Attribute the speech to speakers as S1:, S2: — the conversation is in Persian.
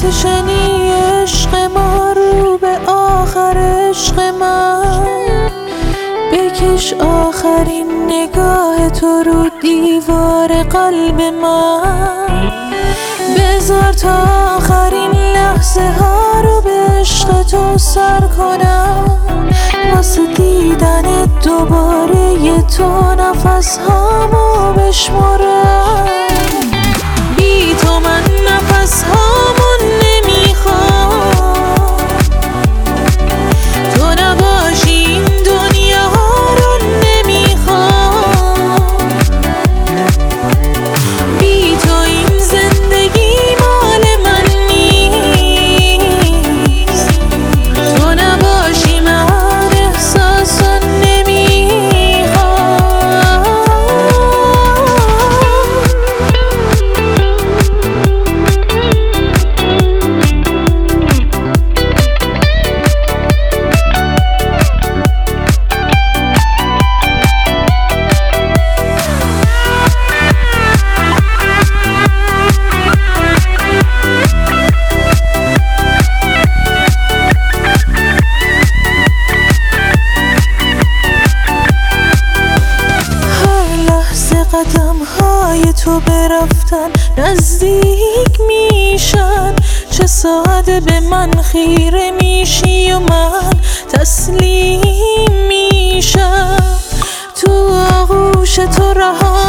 S1: آتشنی عشق ما رو به آخر عشق من، بکش آخرین نگاه تو رو دیوار قلب من، بذار تا آخرین لحظه ها رو به عشق تو سر کنم، واسه دیدن دوباره تو نفس هامو بشمرم. بی تو من نفس هامون نمیخوام، تو نباشی این دنیا رو نمیخوام، بی تو این زندگی مال من نیست، تو نباشی من احساسا قدم های تو برفتن نزدیک میشن، چه ساده به من خیره میشی و من تسلیم میشم، تو آغوش تو رها